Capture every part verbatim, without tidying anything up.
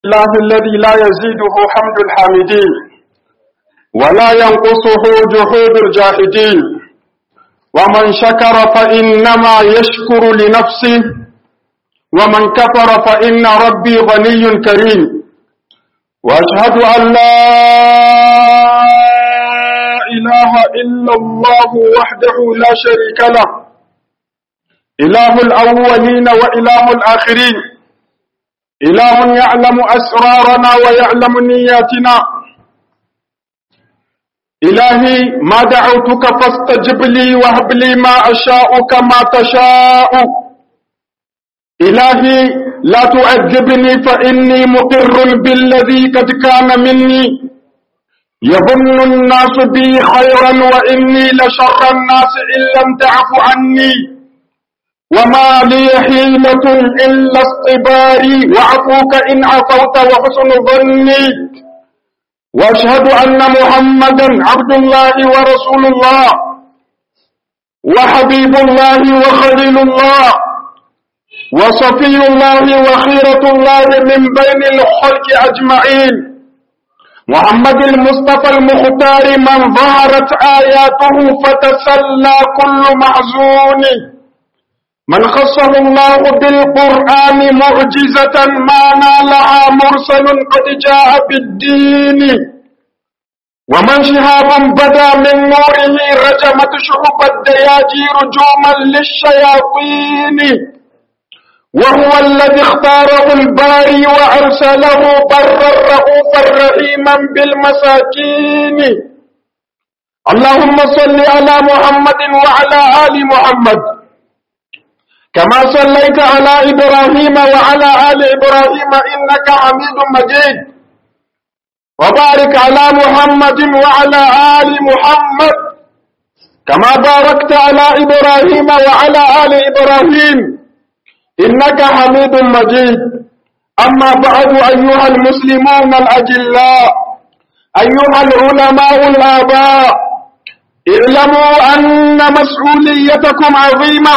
الله الذي لا يزيده حمد الحامدين ولا ينقصه جحود الجاحدين، ومن شكر فإنما يشكر لنفسه، ومن كفر فإن ربي غني كريم. وأشهد أن لا إله إلا الله وحده لا شريك له، إله الأولين وإله الآخرين، إله يعلم أسرارنا ويعلم نياتنا. إلهي ما دعوتك فاستجب لي وهب لي ما أشاء كما تشاء. إلهي لا تعذبني فإني مقر بالذي قد كان مني. يظن الناس بي خيرا وإني لشر الناس إن لم تعف عني، وما لي حيلة إلا اصطباري وعفوك إن عفوت وحسن ظني. وأشهد أن محمدا عبد الله ورسول الله وحبيب الله وخليل الله وصفي الله وخيرة الله من بين الخلق أجمعين. محمد المصطفى المختار من ظهرت آياته فتسلى كل محزون، من خصه الله بالقرآن معجزة ما نالها مرسل قد جاء بالدين، ومن شهاب بدا من نوره رجمت شعب الدياجير جوما للشياطين، وهو الذي اختاره الباري وأرسله برا رؤوفا رحيما بالمساكين. اللهم صل على محمد وعلى آل محمد كما صليت على إبراهيم وعلى آل إبراهيم إنك حميد مجيد، وبارك على محمد وعلى آل محمد كما باركت على إبراهيم وعلى آل إبراهيم إنك حميد مجيد. أما بعد، أيها المسلمون الأجلاء، أيها العلماء الآباء، اعلموا أن مسؤوليتكم عظيمة،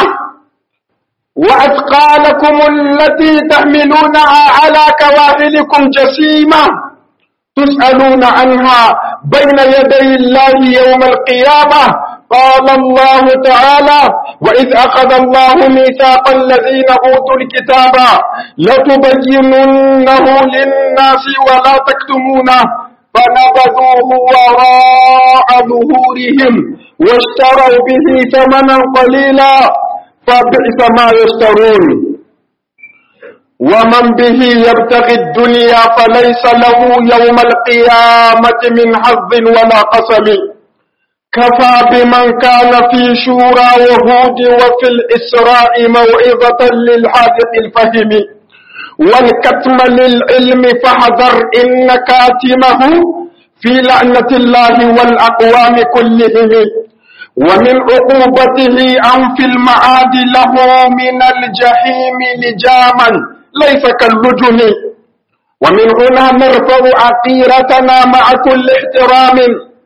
وأثقالكم التي تحملونها على كواهلكم جسيمة، تسألون عنها بين يدي الله يوم القيامة. قال الله تعالى: وإذ أخذ الله ميثاق الذين أوتوا الكتاب لتبيننه للناس ولا تكتمونه فنبذوه وراء ظهورهم واشتروا به ثمنا قليلا فبئس ما يشترون. ومن به يبتغي الدنيا فليس له يوم القيامة من حظ ولا قسم. كفى بمن كان في شورى وهود وفي الإسراء موعظة للحاذق الفهم، والكتم للعلم فاحذر إن كاتمه في لعنة الله والأقوام كلهم. ومن عقوبته أن في المعاد له من الجحيم لجاما ليس كاللجم. ومن هنا نرفع عقيرتنا مع كل احترام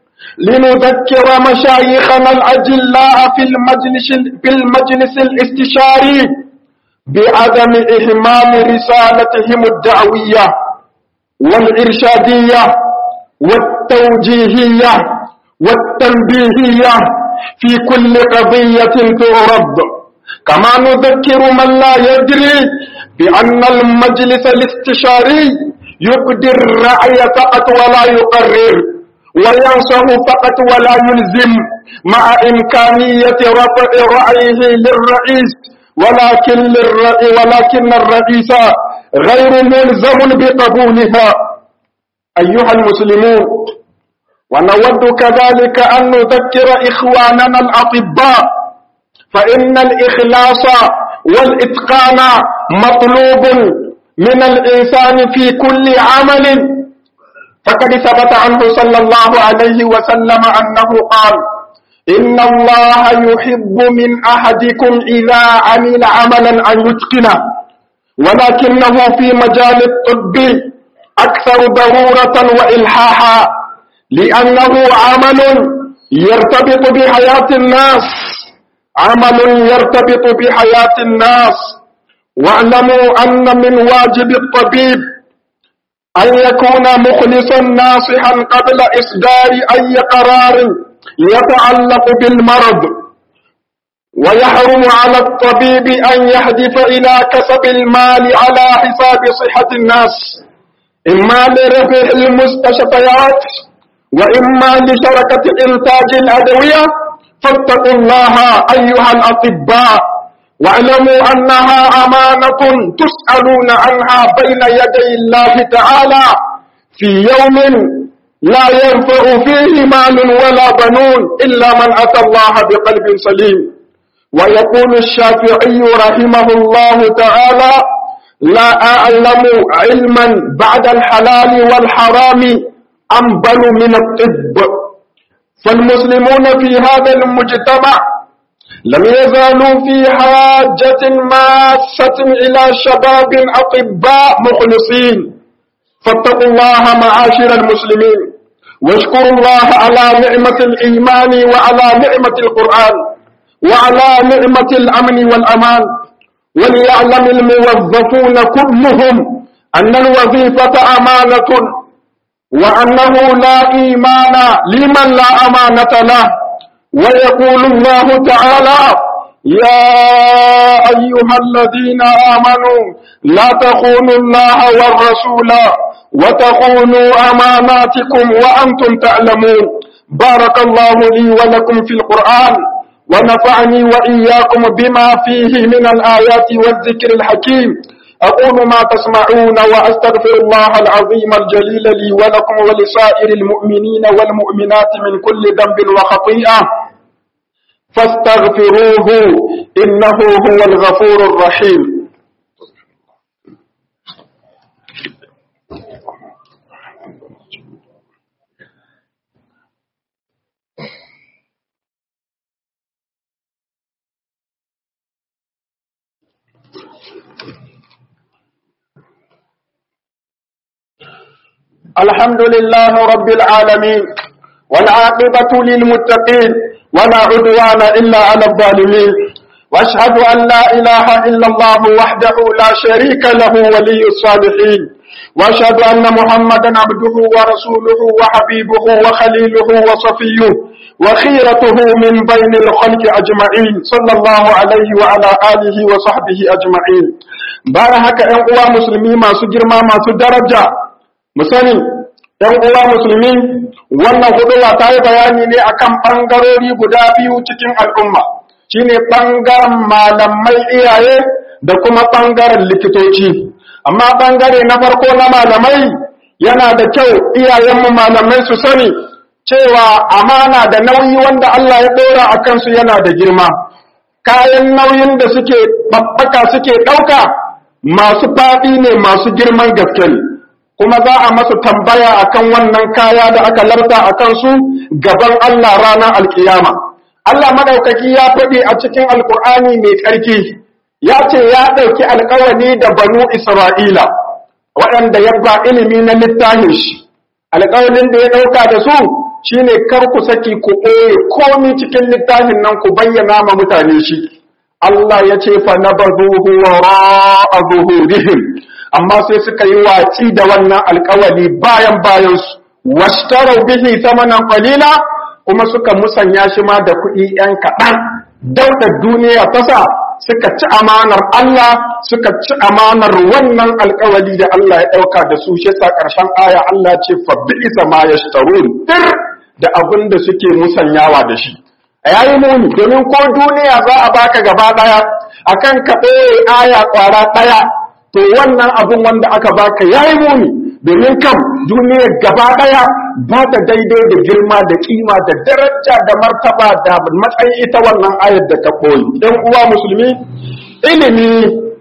لنذكر مشايخنا الأجلاء في المجلس, في المجلس الاستشاري بعدم إهمال رسالتهم الدعوية والإرشادية والتوجيهية والتنبيهية في كل قضية تعرض. كما نذكر من لا يدري بأن المجلس الاستشاري يقدر الرأي فقط ولا يقرر، وينصح فقط ولا يلزم، مع إمكانية رفع رأيه للرئيس، ولكن, للرئي ولكن الرئيس غير ملزم بقبولها. أيها المسلمون، ونود كذلك أن نذكر إخواننا الأطباء فإن الإخلاص والإتقان مطلوب من الإنسان في كل عمل، فقد ثبت عنه صلى الله عليه وسلم أنه قال: إن الله يحب من أحدكم إذا عمل عملا أن يتقنه، ولكنه في مجال الطب أكثر ضرورة وإلحاحا، لأنه عمل يرتبط بحياة الناس، عمل يرتبط بحياة الناس. واعلموا أن من واجب الطبيب أن يكون مخلصا ناصحا قبل إصدار أي قرار يتعلق بالمرض، ويحرم على الطبيب أن يهدف إلى كسب المال على حساب صحة الناس، إما لرفع المستشفيات وإما لشركة إنتاج الأدوية. فاتقوا الله أيها الأطباء، واعلموا أنها أمانة تسألون عنها بين يدي الله تعالى في يوم لا ينفع فيه مال ولا بنون إلا من أتى الله بقلب سليم. ويقول الشافعي رحمه الله تعالى: لا أعلم علما بعد الحلال والحرام أنبل من الطب. فالمسلمون في هذا المجتمع لم يزالوا في حاجة ماسة إلى شباب أطباء مخلصين. فاتقوا الله معاشر المسلمين، واشكروا الله على نعمة الإيمان وعلى نعمة القرآن وعلى نعمة الأمن والأمان. وليعلم الموظفون كلهم أن الوظيفة أمانة، وأنه لا إيمان لمن لا أمانة له. ويقول الله تعالى: يا أيها الذين آمنوا لا تخونوا الله والرسول وتخونوا أماناتكم وأنتم تعلمون. بارك الله لي ولكم في القرآن، ونفعني وإياكم بما فيه من الآيات والذكر الحكيم. أقول ما تسمعون وأستغفر الله العظيم الجليل لي ولكم ولسائر المؤمنين والمؤمنات من كل ذنب وخطيئة، فاستغفروه إنه هو الغفور الرحيم. الحمد لله رب العالمين، والعاقبة للمتقين، ولا عدوان إلا على الظالمين. وأشهد أن لا إله إلا الله وحده لا شريك له ولي الصالحين. وأشهد أن محمدا عبده ورسوله وحبيبه وخليله وصفيه وخيرته من بين الخلق أجمعين، صلى الله عليه وعلى آله وصحبه أجمعين. بارك أن أوا مسلمين ما سجر ما سدرجة musani ‘yan uwa musulmi, wannan huduwa ta yi bayani ne akan ɓangarori guda biyu cikin al'umma, shine ɓangaren malamai iyaye da kuma ɓangaren likitoci. Amma ɓangare na farko na malamai yana da kyau iyayenmu malamai su sani cewa amana da nauyi wanda Allah ya ɗora a kansu yana da girma. Kayan nauyin da suke babbaka suke ɗauka masu faɗi ne, masu girman gaske ne. Kuma za a masu tambaya akan wannan kaya da aka larta a kansu gaban Allah ranar alkiyama. Allah madaukaki ya faɗi a cikin alkur'ani mai tsarki, ya ce ya ɗauki alkawari da banu Isra'ila waɗanda ya ba ilimi na littafin shi. Alkawarin da ya ɗauka da su shine kar ku saki ku ɓoye komi cikin littafin nan ku bayyana ma mutane shi. Allah ya ce fa nabazuhu wara'a zuhurihim, amma sai suka yi watsi da wannan alkawali bayan bayansu, washtarau bihi thamanan qalila, kuma suka musanya shi ma da kuɗi ‘yan kaɗan. Daudar duniya tasa suka ci amanar Allah, suka ci amanar wannan alkawali da Allah ya ɗauka da su. Shi sa ƙarshen aya Allah ce fa bi'sa ma yashtarun, tir da abin da suke musanyawa da shi. Yayi muni, domin ko duniya za a baka gaba ɗaya akan ka ɓoye aya ƙwara ɗaya, to wannan abun wanda aka baka yayi muni, domin kam duniyar gaba daya ba ta daidai da girma da kima da daraja da martaba da matsayin ita wannan ayar da ka koyi. Ɗan uwa musulmi, ilimi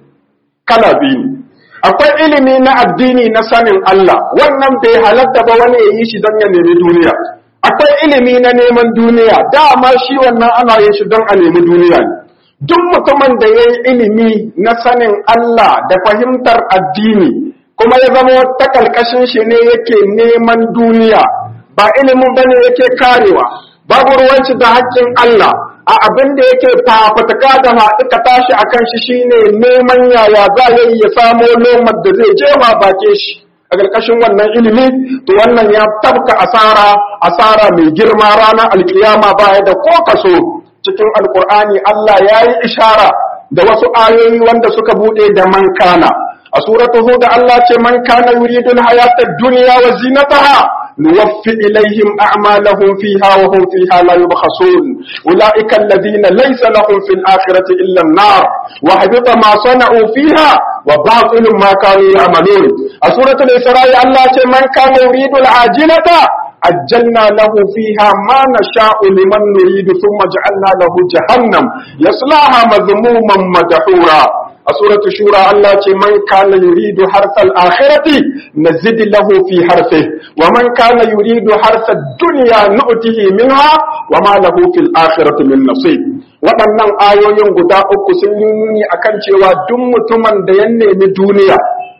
kala biyu. Akwai ilimi na addini na sanin Allah, wannan bai halatta ba wani ya yi shi don ya nemi duniya. Akwai ilimi na neman duniya, dama shi wannan ana yin shi don a nemi duniya ne. Duk mutumin da ya yi ilimi na sanin Allah da fahimtar addini kuma ya zama ta ƙarƙashin shi ne yake neman duniya, ba ilimin bane yake karewa, babu ruwanci da haƙƙin Allah, a abin da yake fafataka da haɗuka tashi a kan shi shine neman yaya za ya yi ya samo lomar da zai je ma bake shi. a ƙarƙashin wannan ilimi, to wannan ya tabka asara asara mai girma ranar alkiyama baya da ko kaso. Cikin alkur'ani Allah ya yi ishara da wasu ayoyi wanda suka buɗe da man kana. A suratu Hud Allah ce man kana yuridul hayatad dunya wa zinataha nuwaffi ilaihim a'malahum fiha wa hum fiha la yubkhasun ulaika alladhina laysa lahum fil akhirati illa an-nar wa habita ma sana'u fiha wa batilun ma kanu ya'malun. A suratul Isra'i Allah ce man kana yuridul ajilata ajjalna lahu fiha ma nasha'u liman nuridu thumma ja'alna lahu jahannam yaslaha madhmuman madhura. A suratul Shura Allah ce man kana yuridu harsal akhirati nazid lahu fi harfihi wa man kana yuridu harsad dunya nu'tihi minha wa ma lahu fil akhirati min nasib. Waɗannan ayoyin guda uku sun yi akan cewa duk mutumin da ya nemi duniya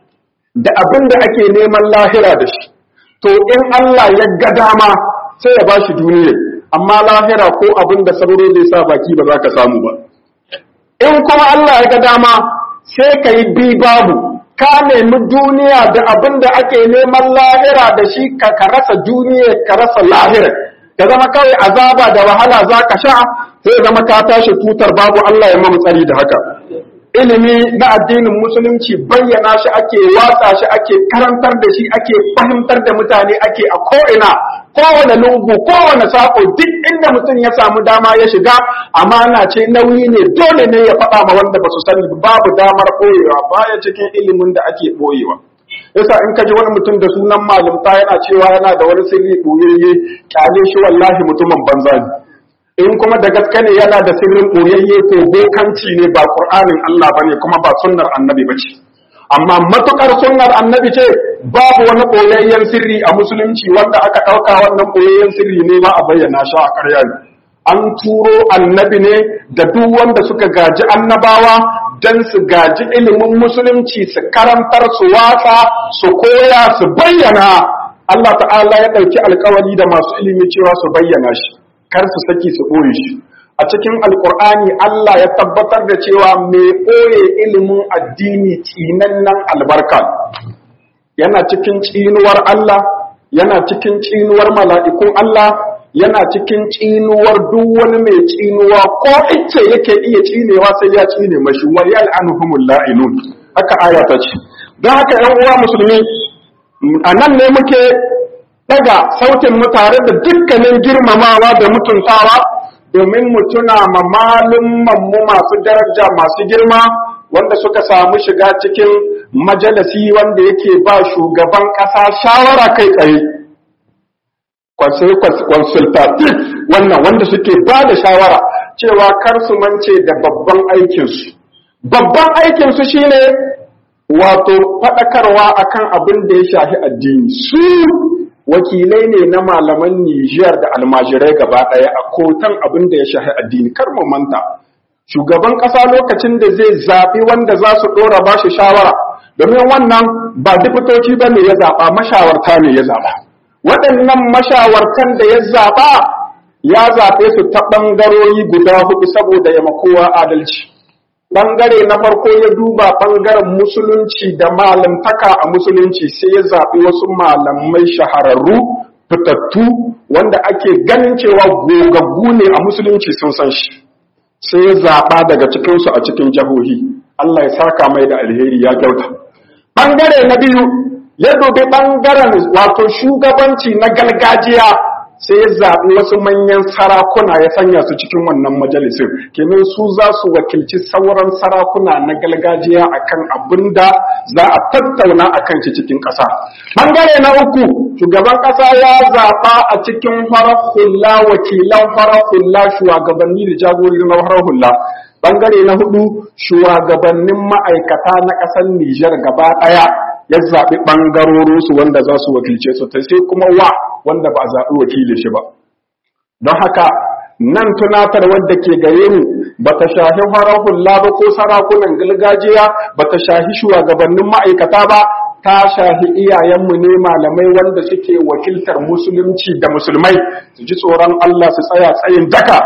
da abin da ake neman lahira da shi, to in Allah ya ga dama sai ya bashi duniya, amma lahira ko abin da sauro zai sa baki ba za ka samu ba. In kuma Allah ya ga dama sai ka yi bi babu, ka nemi duniya da abin da ake neman lahira da shi ka ka rasa duniya ka rasa lahira, ya zama kawai azaba da wahala za ka sha, sai ya zama ka tashi tutar babu. Allah ya mamu tsari da haka. Ilimi na addinin musulunci bayyana shi ake, watsa shi ake, karantar da shi ake, fahimtar da mutane ake a ko'ina, kowane lungu, kowane sako, duk inda mutum ya samu dama ya shiga. Amana ce, nauyi ne, dole ne ya faɗa ma wanda ba su sani, babu damar ɓoyewa, baya cikin ilimin da ake ɓoyewa. Yasa in ka ji wani mutum da sunan malumta yana cewa yana da wani sirri ɓoyayye, kyale shi, wallahi mutumin banza ne. In kuma da gaske ne yana da sirrin ɓoyayye, to bokanci ne, ba Qur'anin Allah bane, kuma ba sunnar annabi bace. Amma matukar sunnar annabi ce, babu wani ɓoyayyen sirri a musulunci wanda aka ɗauka wannan ɓoyayyen sirri ne ma a bayyana shi a ƙarya ne. An turo annabi ne da duk wanda suka gaji annabawa don su gaji ilimin musulunci, su karantar, su watsa, su koya, su bayyana. Allah ta'ala ya ɗauki alkawari da masu ilimi cewa su bayyana shi, kar su saki su ɓoye shi. A cikin alkur'ani Allah ya tabbatar da cewa mai ɓoye ilimin addini tsinannen albarka, yana cikin tsinuwar Allah, yana cikin tsinuwar mala'ikun Allah, yana cikin tsinuwar duk wani mai tsinuwa, ko ice yake iya tsinewa sai ya tsine mashi, wa yal'anuhumul la'inun. Haka aya ta ce. Don haka ‘yan uwa musulmi, a nan ne muke daga sautin mu tare da dukkanin girmamawa da mutuntawa, domin mu tuna ma malumman mu masu daraja, masu girma, wanda suka samu shiga cikin majalisi wanda yake ba shugaban ƙasa shawara kai tsaye, consultative, wannan wanda suke ba da shawara cewa kar su mance da babban aikinsu. Babban aikinsu shine wato faɗakarwa akan abin da ya shafi addini. Su wakilai ne na malaman Nijar da almajirai gaba ɗaya a kotan abin da ya shafi addini. Kar mu manta, shugaban ƙasa lokacin da zai zaɓi wanda za su ɗora ba shi shawara, domin wannan ba dipitoci ba ne ya zaɓa, mashawarta ne ya zaɓa. Waɗannan mashawartan da ya zaɓa ya zaɓe su ta ɓangarori guda huɗu saboda ya makowa adalci. Ɓangare na farko ya duba ɓangaren musulunci da malamtaka a musulunci, sai ya zaɓi wasu malamai shahararru fitattu wanda ake ganin cewa gogaggu ne a musulunci sun san shi, sai ya zaɓa daga cikinsu a cikin jihohi. Allah ya saka mai da alheri, ya kyauta. Ɓangare na biyu ya dubi ɓangaren wato shugabanci na gargajiya, sai ya zaɓi wasu manyan sarakuna ya sanya su cikin wannan majalisin, kenan su za su wakilci sauran sarakuna na gargajiya akan abin da za a tattauna akan shi cikin ƙasa. Bangare na uku, shugaban ƙasa ya zaɓa a cikin farar hula wakilan farar hula, shugabanni da jagorori na farar hula. Bangare na hudu, shugabannin ma'aikata na ƙasar Nijar gaba ɗaya, ya zaɓi ɓangarorinsu wanda za su wakilce su, ta sai kuma wa wanda ba a zaɓi wakili shi ba. Don haka nan tunatar wadda ke gare mu ba ta shahi farar hula ba ko sarakunan gargajiya, ba ta shahi shugabannin ma'aikata ba, ta shahi iyayenmu ne malamai wanda suke wakiltar musulunci da musulmai, su ji tsoron Allah su tsaya tsayin daka,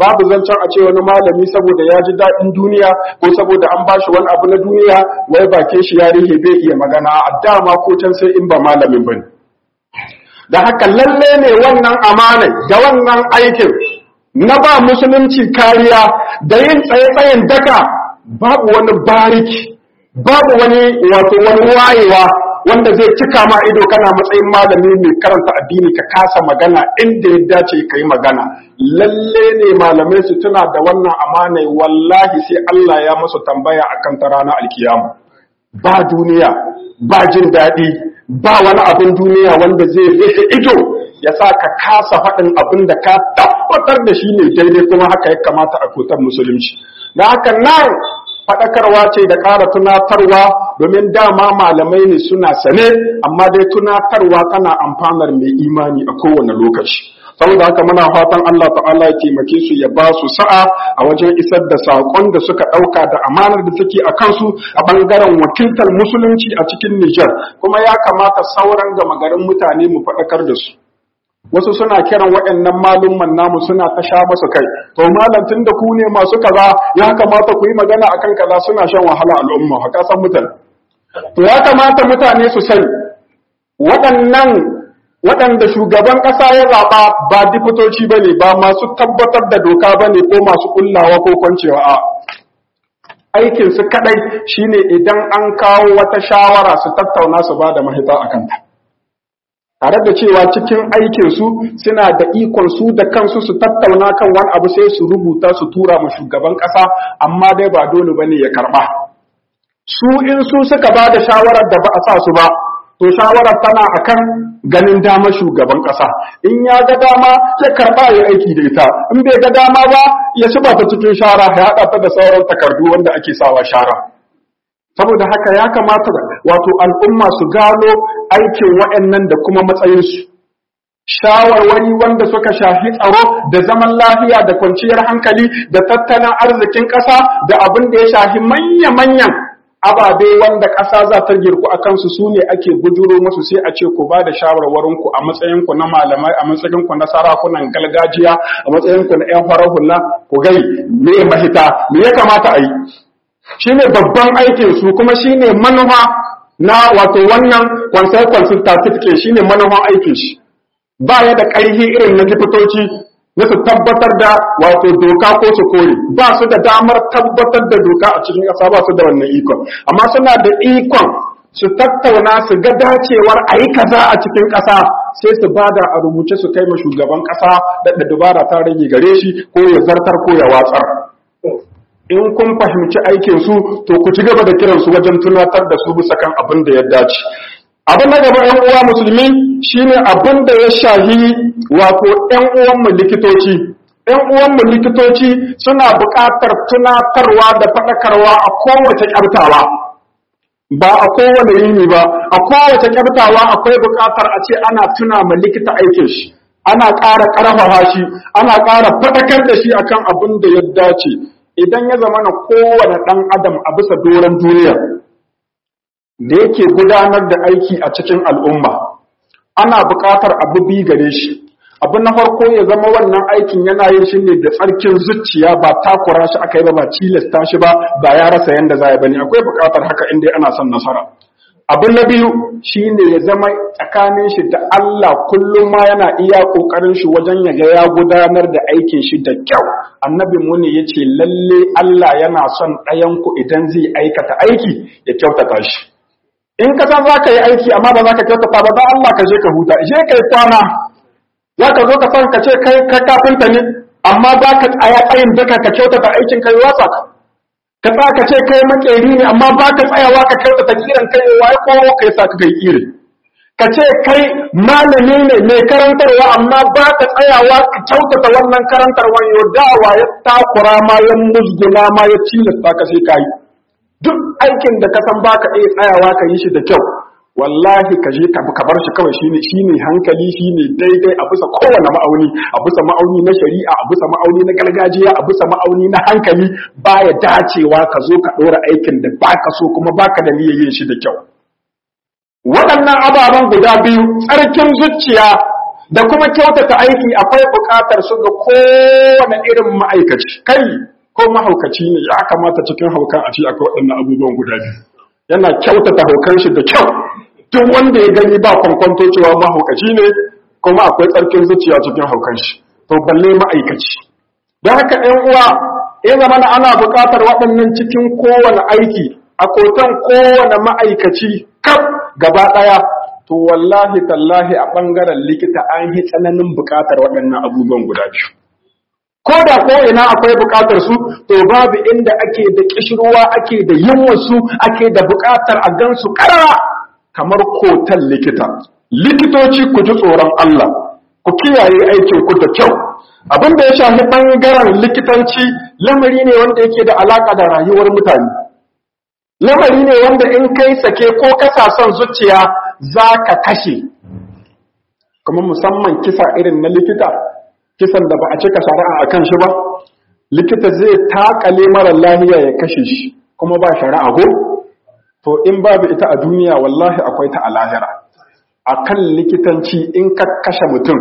babu zancen a ce wani malami saboda ya ji daɗin duniya ko saboda an bashi wani abu na duniya wai bakin shi ya rihe bai iya magana a dama ko can sai in ba malamin bane. Da haka lalle ne wannan amana da wannan aikin na ba musulunci kariya da yin tsaye-tsayen daka babu wani bariki babu wani wato wani wayewa wanda zai cika ma ido kana matsayin malami mai karanta addini ka kasa magana inda ya dace ka yi magana. Lalle ne malamai su tuna da wannan amanai, wallahi sai Allah ya musu tambaya akan ta ranar alkiyama. Ba duniya ba jin daɗi ba wani abin duniya wanda zai rufe ido ya sa ka kasa faɗin abin da ka tabbatar da shi ne daidai kuma haka ya kamata a kotar musulunci. Da haka nan faɗakarwa ce da ƙara tunatarwa domin dama malamai ne suna sane, amma dai tunatarwa tana amfanar mai imani a kowane lokaci. Saboda haka muna fatan Allah ta'ala ya taimake su ya ba su sa'a a wajen isar da saƙon da suka ɗauka da amanar da take a kansu a ɓangaren wakiltar musulunci a cikin Nijar, kuma ya kamata sauran gama garin mutane mu faɗakar da su. Wasu suna kiran waɗannan malumman namu suna ta sha masu kai, to malam tun da ku ne masu kaza ya kamata ku yi magana akan kaza, suna shan wahala al'umma haka san mutane. To ya kamata mutane su sani waɗannan waɗanda shugaban ƙasa ya zaɓa ba dipitoci ba ne, ba masu tabbatar da doka ba ne ko masu kullawa ko kwancewa a aikinsu kaɗai shine idan an kawo wata shawara su tattauna su ba da mahita a kanta. Tare da cewa cikin aikinsu suna da ikon su da kansu su tattauna kan wani abu sai su rubuta su tura ma shugaban ƙasa, amma dai ba dole ba ne ya karɓa. Su in su suka ba da shawarar da ba a sa su ba, to shawarar tana akan ganin dama shugaban ƙasa. In ya ga dama ya karɓa ya aiki da ita, in bai ga dama ba ya shiba ta cikin shara ya haɗa ta da sauran takardu wanda ake sawa shara. Saboda haka ya kamata wato al'umma su gano aikin waɗannan da kuma matsayinsu. Shawarwari wanda suka shafi tsaro da zaman lafiya da kwanciyar hankali da tattalin arzikin ƙasa da abin da ya shafi manya-manyan ababe wanda ƙasa za ta girku a kansu su ne ake bujuro musu sai a ce ku ba da shawarwarinku a matsayinku na malamai, a matsayinku na sarakunan gargajiya, a matsayinku na 'yan farar hula, ku gai me mahita, me ya kamata a yi. Shi ne babban aikinsu kuma shi ne manufa na wato wannan kwansar consultative ke shi ne manufan aikin shi. Ba ya da ƙarfi irin na dipitoci na su tabbatar da wato doka ko su kore, ba su da damar tabbatar da doka a cikin ƙasa, ba su da wannan ikon, amma suna da ikon su tattauna su ga dacewar a yi kaza a cikin ƙasa sai su bada a rubuce su kai ma shugaban ƙasa da dubara ta rage gare shi ko ya zartar ko ya watsar. In kun fahimci aikinsu to ku ci gaba da kiransu wajen tunatar da su bisa kan abin da ya dace. Abin na gaba ‘yan uwa musulmi shine abin da ya shahi wato ‘yan uwanmu likitoci. ‘Yan uwanmu likitoci suna buƙatar tunatarwa da faɗakarwa a kowace ƙyartawa. Ba a kowane yini ba, a kowace ƙyartawa akwai buƙatar a ce ana tuna ma likita aikin shi. Ana ƙara ƙarfafa shi, ana ƙara faɗakar da shi akan abin da ya dace. Idan ya zama na kowane ɗan adam a bisa doron duniya da yake gudanar da aiki a cikin al'umma, ana buƙatar abu bi gare shi. Abu na farko ya zama wannan aikin yana yin shi ne da tsarkin zuciya, ba takura shi aka yi ba, ba cilasta shi ba, ba ya rasa yanda za ya bane. Akwai buƙatar haka inda ana son nasara. Abu na biyu shi ne ya zama tsakanin shi da Allah kullum ma yana iya ƙoƙarin shi wajen ya ga ya gudanar da aikin shi da kyau. Annabi mu ne ya ce lalle Allah yana son ɗayanku idan zai aikata aiki ya kyautata shi. In ka san za ka yi aiki amma ba za ka kyautata ba, don Allah ka je ka huta, je ka yi kwana. Za ka zo ka san ka ce kai ka kafinta ne, amma za ka tsaya tsayin daka ka kyautata aikin kai watsa ka. Ka tsaya ka ce kai makeri ne, amma ba ka tsayawa ka kyautata kiran kai waye koro ka yasa ka kai kire. Ka ce kai malami ne mai karantarwa, amma ba ka tsayawa ka kyautata wannan karantarwa yau dawa ya takura ma ya musguna ma ya cilasta ka sai ka yi. Duk aikin da ka san ba ka iya tsayawa ka yi shi da kyau, wallahi ka je ka bar shi kawai shine shine hankali shine daidai a bisa kowane ma'auni, a bisa ma'auni na shari'a, a bisa ma'auni na gargajiya, a bisa ma'auni na hankali. Baya dacewa ka zo ka ɗora aikin da baka so kuma baka da niyyar yin shi da kyau. Waɗannan ababen guda biyu, tsarkin zuciya da kuma kyautata aiki akwai buƙatar su ga kowane irin ma'aikaci. Kai ko mahaukaci ne ya kamata cikin haukan a ce akwai waɗannan abubuwan guda biyu. Yana kyautata haukan shi da kyau. Duk wanda ya gani ba kwankwanto cewa mahaukaci ne kuma akwai tsarkin zuciya cikin haukan shi. To balle ma'aikaci. Don haka ‘yan uwa, ya zama ana buƙatar waɗannan cikin kowane aiki, a kotan kowane ma'aikaci kaf gaba ɗaya. To wallahi tallahi a ɓangaren likita an yi tsananin buƙatar waɗannan abubuwan guda biyu. Ko da ko ina akwai buƙatar su, to babu inda ake da ƙishirwa, ake da yunwa su, ake da buƙatar a gansu ƙarara kamar kotan likita. Likitoci ku ji tsoron Allah, ku kiyaye aikin ku da kyau. Abin da ya shafi ɓangaren likitanci lamari ne wanda yake da alaƙa da rayuwar mutane. Lamari ne wanda in kai sake ko kasa son zuciya za ka kashe, kuma musamman kisa irin na likita, kisan da ba a cika shari'a a kan shi ba, likita zai takale mara lahiya ya kashe shi kuma ba shari'a ko? To in babu ita a duniya wallahi akwai ta a lahira. A kan likitanci in ka kashe mutum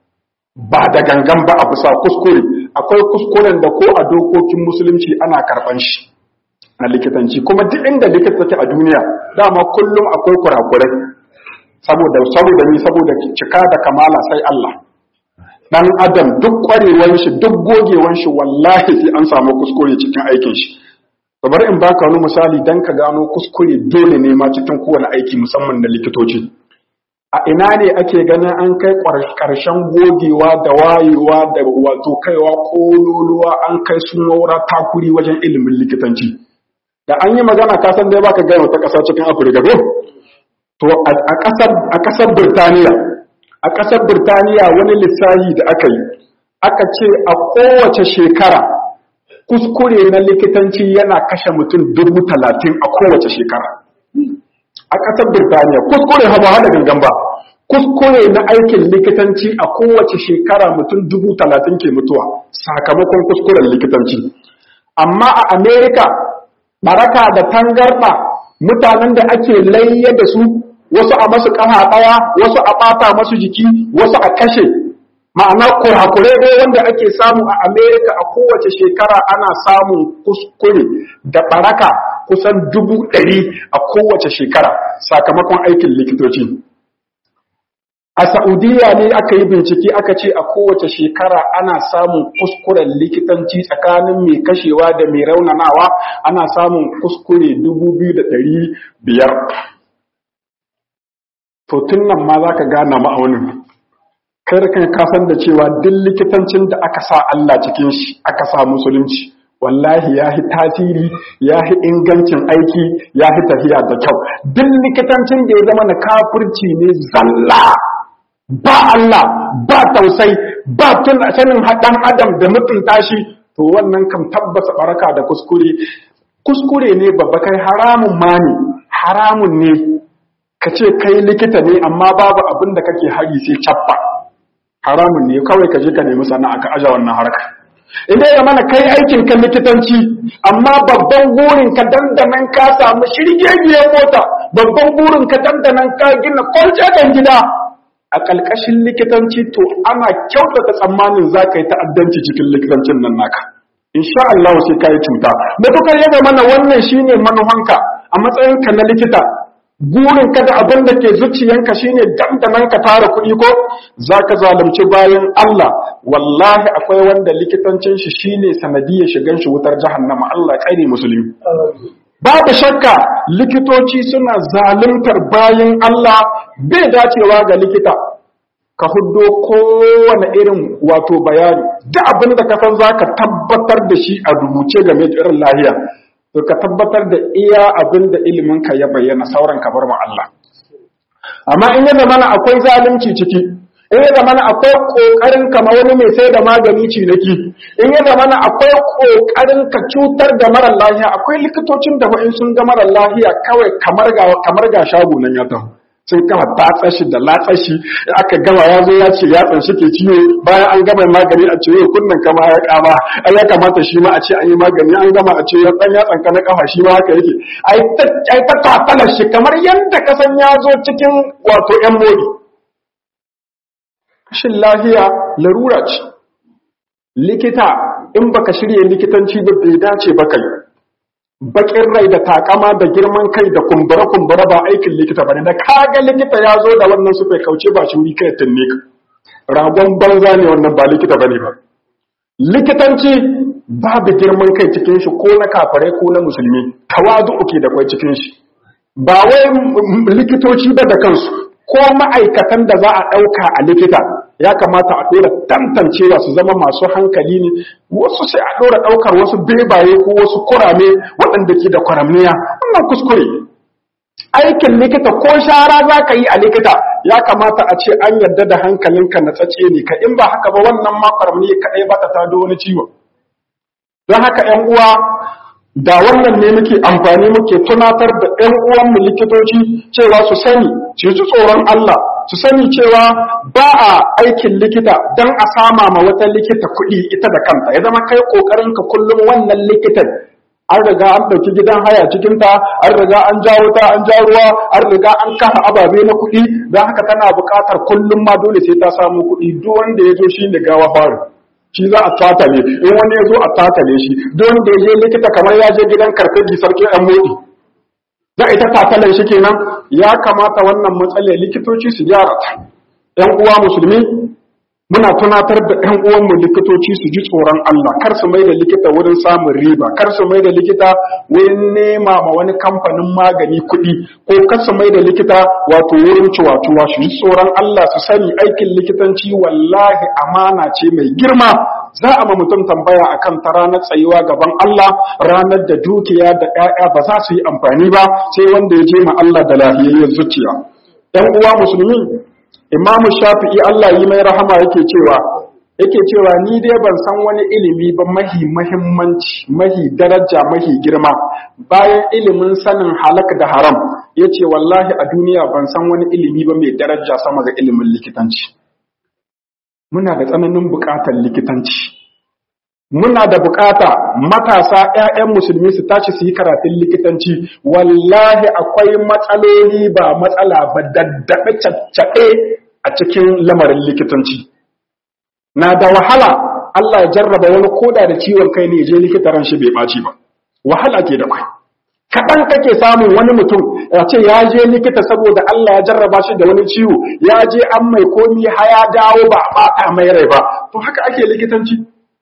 ba da gangan ba a bisa kuskure, akwai kuskuren da ko a dokokin musulunci ana karɓan shi na likitanci, kuma duk inda likita take a duniya dama kullum akwai kurakurai. saboda saboda ni saboda cika da kamala sai Allah. Dan adam duk kwarewan shi duk gogewan shi wallahi sai an samu kuskure cikin aikin shi. To bari in baka wani misali dan ka gano kuskure dole ne ma cikin kowane aiki musamman na likitoci. A ina ne ake ganin an kai karshen gogewa da wayewa da wato kaiwa kololuwa an kai sun waura takuri wajen ilimin likitanci. Da an yi magana ka san dai baka gaya wata ƙasa cikin Afirka ko? To a ƙasar Birtaniya, a ƙasar Birtaniya wani lissafi da aka yi, aka ce a kowace shekara kuskure na likitanci yana kashe mutum dubu talatin a kowace shekara. A ƙasar Birtaniya, kuskure ba hada gangan ba, kuskure na aikin likitanci a kowace shekara mutum dubu talatin ke mutuwa sakamakon kuskuren likitanci. Amma a Amerika, baraka da tangarɗa mutanen da ake layya da su, wasu a masu ƙafa ɗaya, wasu a ɓata masu jiki, wasu a kashe. Ma'ana kurakure dai wanda ake samu a Amerika a kowace shekara ana samun kuskure da baraka kusan dubu ɗari a kowace shekara sakamakon aikin likitoci. A Saudiya ne aka yi bincike aka ce a kowace shekara ana samun kuskuren likitanci tsakanin mai kashewa da mai raunanawa ana samun kuskure dubu biyu da ɗari biyar. To tun nan ma za ka gana ma'aunin. Kai da kan kasan da cewa duk likitancin da aka sa Allah cikin shi aka sa musulunci wallahi ya fi tasiri, ya fi ingancin aiki, ya fi tafiya da kyau. Duk likitancin da ya zama na kafirci ne zalla, ba Allah, ba tausai, ba tun sanin haɗan adam da mutunta shi, to wannan kan tabbata baraka da kuskure. Kuskure ne babba, kai haramun ma ne, haramun ne. Ka ce kai likita ne amma babu abin da kake hari sai cappa. Haramun ne, kawai ka je ka nemi sana'a ka aja wannan harka. Idan ya mana kai aikin ka likitanci amma babban burin ka dandanan ka samu shirgegiyar mota, babban burin ka dandanan ka gina kwaljajen gida a ƙalƙashin likitanci, to ana kyautata tsammanin za ka yi ta'addanci cikin likitancin nan naka. Insha Allah sai ka yi cuta. Matukar ya zama na wannan shine manufanka a matsayinka na likita. Burin ka da abin da ke zuciyanka shine dandanan ka tara kuɗi ko zaka zalunci bayan Allah. Wallahi akwai wanda likitancin shi shine sanadiyar shigan shi wutar jahannama. Allah kare musulmi. Babu shakka likitoci suna zaluntar bayan Allah, bai dacewa ga likita ka huddo kowane irin wato bayani. Duk abin da ka san zaka tabbatar da shi a rubuce game da irin lahiya, to ka tabbatar da iya abin da ilimin ka ya bayyana, sauran ka bar ma Allah. Amma in ya zamana akwai zalunci ciki, in ya zamana akwai kokarin ka ma wani mai sai da magani ciniki, in ya zamana akwai kokarin ka cutar da mara lafiya, akwai likitocin da in sun ga mara lafiya kawai kamar ga kamar ga shago nan ya taho. Sun kama tatsa shi da latsa shi, aka gama ya zo ya ce yatsan shi ke ciwo, bayan an gama magani a ce yau kunnan kama ya kama, ai ya kamata shi ma a ce an yi magani, an gama a ce ya dan yatsan ka na kafa shi ma haka yake. Ai ta ai ta tatala shi kamar yanda ka san ya zo cikin wato yan modi. shin lahiya larura ce. Likita in baka shirye likitanci ba bai dace ba kai. Bakin rai da takama da girman kai da kumbura kumbura ba aikin likita bane. Da kaga likita ya zo da wannan su kai kauce ba shi wuri kai tunne ka. Ragon banza ne wannan ba likita bane ba. Likitanci babu girman kai cikin shi ko na kafare ko na musulmi, tawadu ke da kwai cikin shi. Ba wai likitoci ba da kansu ko ma'aikatan da za a ɗauka a likita ya kamata a ɗora tantancewa su zama masu hankali ne, wasu sai a ɗora ɗaukar wasu bebaye ko wasu kurame waɗanda ke da kwaramniya, wannan kuskure. Aikin likita ko shara za ka yi a likita ya kamata a ce an yarda da hankalinka na tsace ne ka, in ba haka ba wannan ma kwaramniya kaɗai ba ta tado wani ciwo. Don haka ‘yan uwa, da wannan ne muke amfani muke tunatar da ‘yan uwanmu likitoci cewa su sani, su ji tsoron Allah, su sani cewa ba a aikin likita don a sama ma wata likita kuɗi ita da kanta, ya zama kai ƙoƙarinka kullum wannan likitan an riga an ɗauki gidan haya cikinta, an riga an jawo ta, an ja ruwa, an riga an kafa ababe na kuɗi, don haka tana buƙatar kullum ma dole sai ta samu kuɗi, duk wanda ya zo shi ne gawa faru. Shi za a tatale, in wani ya zo a tatale shi, don da ya je likita kamar ya je gidan karkaji sarki ɗan moɗi. Za a ita tatalen shi kenan, ya kamata wannan matsalar likitoci su gyara ta. ‘Yan uwa musulmi, muna tunatar da ‘yan uwanmu likitoci su ji tsoron Allah, kar su mai da likita wurin samun riba, kar su mai da likita wurin nema ma wani kamfanin magani kuɗi, ko kar su mai da likita wato wurin ciwatuwa, su ji tsoron Allah su sani aikin likitanci wallahi amana ce mai girma. Za a ma mutum tambaya a kan ta ranar tsayuwa gaban Allah, ranar da dukiya da ‘ya'ya ba za su yi amfani ba sai wanda ya je ma Allah da lahiyayyar zuciya. ‘Yan uwa musulmi, Imamu Shafi'i Allah yi mai rahama yake cewa, yake cewa ni dai ban san wani ilimi ba mahi mahimmanci, mahi daraja, mahi girma, bayan ilimin sanin halak da haram, yace wallahi a duniya ban san wani ilimi ba mai daraja sama ga ilimin likitanci. Muna da tsananin buƙatar likitanci. Muna da buƙata matasa ‘ya'yan musulmi su tashi su yi karatun likitanci, wallahi akwai matsaloli ba matsala ba daddaɓe caccaɓe a cikin lamarin likitanci. Na da wahala Allah ya jarraba wani koda da ciwon kai ne je likita ran shi bai ɓaci ba. Wahala ke da kai. Kaɗan kake samun wani mutum ya ce ya je likita saboda Allah ya jarraba shi da wani ciwo, ya je an mai komi haya dawo ba a ɓata mai rai ba. To haka ake likitanci.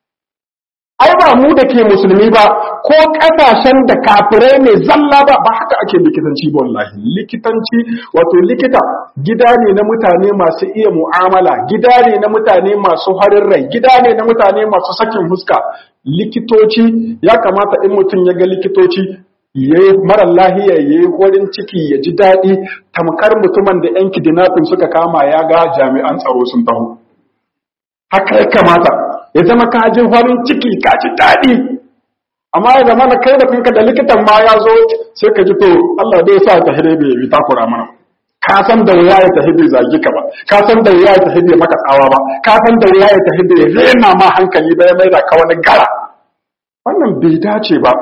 Ai ba mu da ke musulmi ba, ko ƙasashen da kafirai mai zalla ba, ba haka ake likitanci ba wallahi. Likitanci wato likita gida ne na mutane masu iya mu'amala, gida ne na mutane masu harin rai, gida ne na mutane masu sakin huska. Likitoci ya kamata in mutum ya ga likitoci ya yi marar lahiya ya yi horin ciki ya ji daɗi, tamkar mutumin da ‘yan kidnapping suka kama ya ga jami'an tsaro sun taho. Haka ya kamata ya zama ka ji farin ciki ka ji daɗi, amma ya zama na kai da kanka da likitan ma ya zo sai ka ji to Allah dai sa ta hire bai takura mana. Ka san da wuya ya tafi bai zagi ka ba, ka san da wuya ya tafi bai maka tsawa ba, ka san da wuya ya tafi bai rena ma hankali ba ya mai da ka wani gara. Wannan bai dace ba.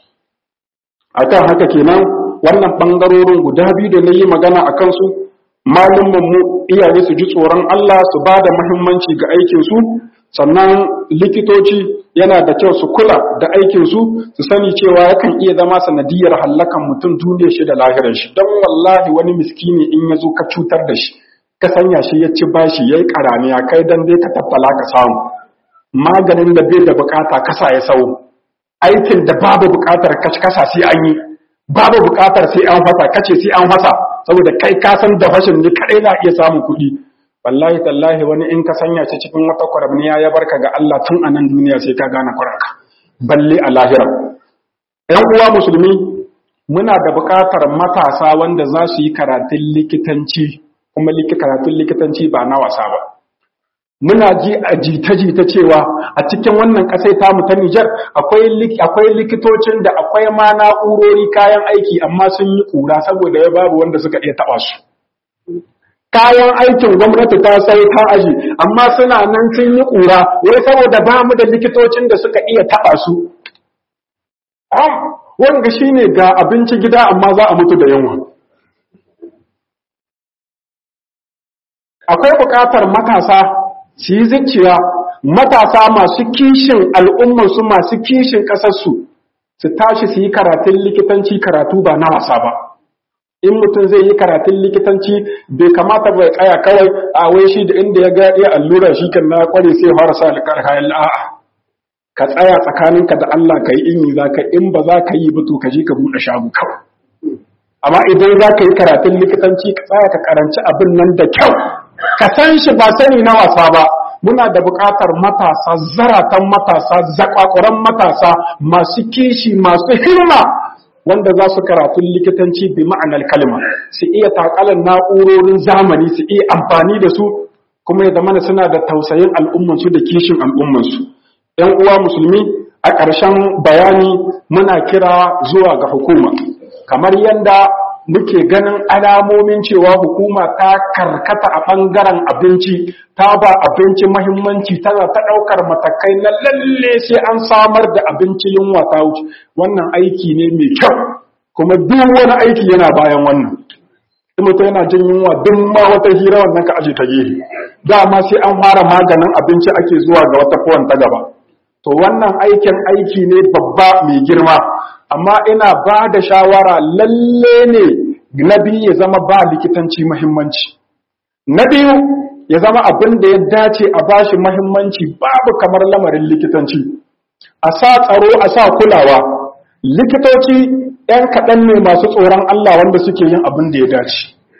Akan haka kenan wannan bangarorin guda biyu da na yi magana a kansu, malumman mu iyaye su ji tsoron Allah su ba da muhimmanci ga aikinsu, sannan likitoci yana da kyau su kula da aikinsu, su sani cewa yakan iya zama sanadiyar hallakan mutum duniyar shi da lahirar shi. Don wallahi wani miskini in ya zo ka cutar da shi, ka sanya shi ya ci bashi ya yi karamiya kai dan dai ka tattala ka samu maganin da bai da bukata kasa ya sau, aikin da babu bukatar kasa sai an yi, babu bukatar sai an fasa kace sai an fasa saboda kai ka san da fashin ne kadai na iya samun kuɗi. Wallahi tallahi wani in ka sanya shi cikin wata kwaramniya ya barka ga Allah tun a nan duniya sai ka gane kwaraka, balle a lahira. ‘Yan uwa musulmi, muna da buƙatar matasa wanda za su yi karatun likitanci, kuma karatun likitanci ba na wasa ba. Muna ji a jita-jita cewa a cikin wannan ƙasai tamu ta Nijar akwai likitocin da akwai ma na'urori kayan aiki amma sun yi ƙura saboda ya babu wanda suka iya taɓa su. Kayan aikin gwamnati ta sai ta aji amma suna nan sun yi ƙura wai saboda ba mu da likitocin da suka iya taɓa su. Wanga shi ne ga abinci gida amma za a mutu da yunwa. Akwai buƙatar matasa su yi zuciya matasa masu kishin al'ummarsu masu kishin ƙasarsu su tashi su yi karatun likitanci karatu ba na wasa ba. In mutum zai yi karatun likitanci bai kamata bai tsaya kawai a wai shi da inda ya ga iya allura shi kan na kware sai fara sa kayan a'a ka tsaya tsakaninka da Allah ka yi in yi za ka in ba za ka yi ba to ka je ka buɗe shago kawai. Amma idan za ka yi karatun likitanci ka tsaya ka karanci abin nan da kyau ka san shi ba sani na wasa ba. Muna da buƙatar matasa zaratan matasa zakwakuran matasa masu kishi masu himma wanda za su karatun likitanci bi ma'anar kalma su iya takalan na'urorin zamani su iya amfani da su kuma ya zamana suna da tausayin al'ummansu da kishin al'ummansu. ‘Yan uwa musulmi a ƙarshen bayani muna kira zuwa ga hukuma kamar yadda muke ganin alamomin cewa hukuma ta karkata a ɓangaren abinci ta ba abinci mahimmanci tana ta ɗaukar matakai na lalle sai an samar da abinci yunwa ta wuce wannan aiki ne mai kyau kuma duk wani aiki yana bayan wannan in mutum yana jin yunwa duk ma wata hira wannan ka aje ta gefe dama sai an fara maganin abinci ake zuwa ga wata kowan ta gaba to wannan aikin aiki ne babba mai girma amma ina ba da shawara lalle ne na biyu ya zama ba likitanci muhimmanci na biyu ya zama abin da ya dace a bashi muhimmanci babu kamar lamarin likitanci a sa tsaro a sa kulawa likitoci ‘yan kaɗan ne masu tsoron Allah wanda suke yin abin da ya dace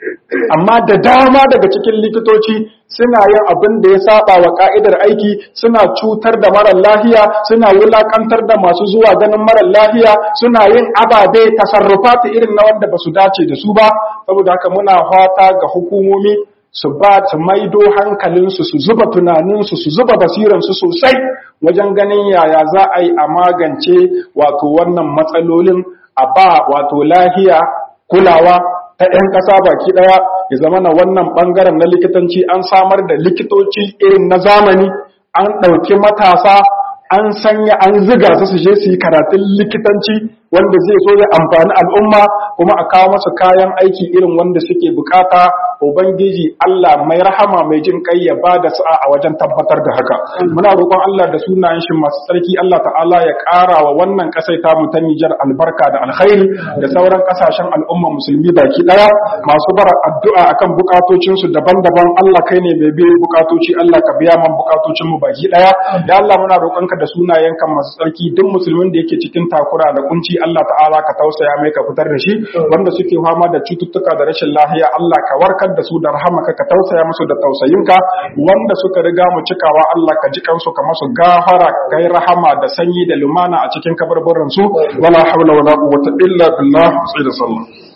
amma da dama daga cikin likitoci suna yin abin da ya saba wa ka'idar aiki suna cutar da marar lafiya suna wulakantar da masu zuwa ganin marar lafiya suna yin ababe tasarrufata irin na wanda ba su dace da su ba saboda haka muna fata ga hukumomi su ba su maido hankalinsu su zuba tunaninsu su zuba basiransu sosai wajen ganin yaya za a yi a magance wato wannan matsalolin a ba wato lahiya kulawa ta ‘yan ƙasa baki ɗaya ya zama na wannan ɓangaren na likitanci an samar da likitoci irin na zamani an ɗauki matasa an sanya an ziga su su je su yi karatun likitanci wanda zai so ya amfani al'umma kuma a kawo masu kayan aiki irin wanda suke bukata ubangiji Allah mai rahama mai jin kai ya ba da sa'a a wajen tabbatar da haka muna roƙon Allah da sunayen shi masu tsarki Allah ta'ala ya ƙara wa wannan ƙasai ta mu ta Nijar albarka da alkhairi da sauran ƙasashen al'umma musulmi baki ɗaya masu bara addu'a akan bukatocinsu daban-daban Allah kai ne mai biyan bukatoci Allah ka biya man bukatocin mu baki ɗaya da Allah muna roƙonka da sunayenka masu tsarki duk musulmin da yake cikin takura da kunci Allah ta'ala ka tausaya mai ka fitar da shi wanda suke fama da cututtuka da rashin lafiya Allah ka warkar da su da rahamaka ka tausaya musu da tausayinka wanda suka riga mu cikawa Allah ka ji kansu ka masu gafara kai rahama da sanyi da lumana a cikin kabarburan su wala hawla wala quwwata illa billah sai da sallah